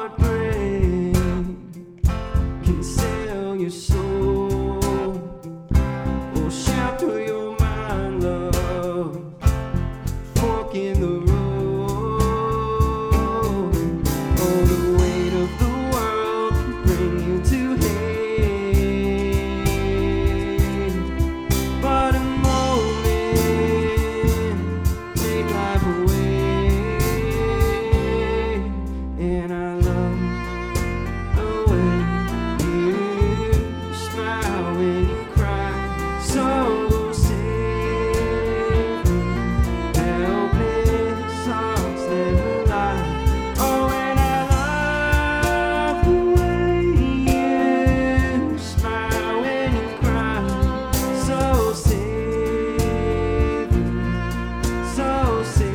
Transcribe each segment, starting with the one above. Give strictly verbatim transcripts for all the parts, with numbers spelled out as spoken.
heartbreak can sell your soul or shelter your mind, love. Fork in the road. Oh, the weight of the world can bring you to hate, but a moment take life away. And I love the way you smile when you cry, so safe, helpless, hearts never lie. Oh, and I love the way you smile when you cry, so safe, so safe.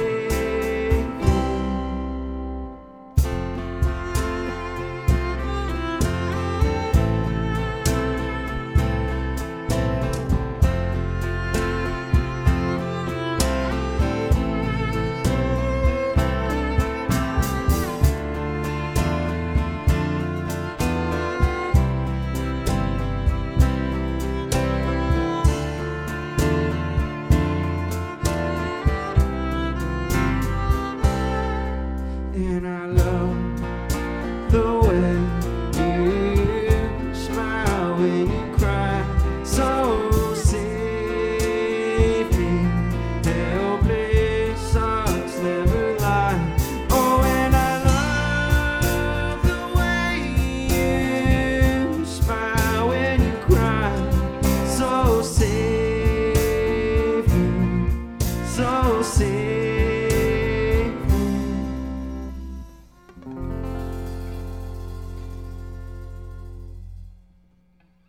And I love the way you smile when you cry, so safely, helpless, hearts never lie. Oh, and I love the way you smile when you cry, so safely, so safe.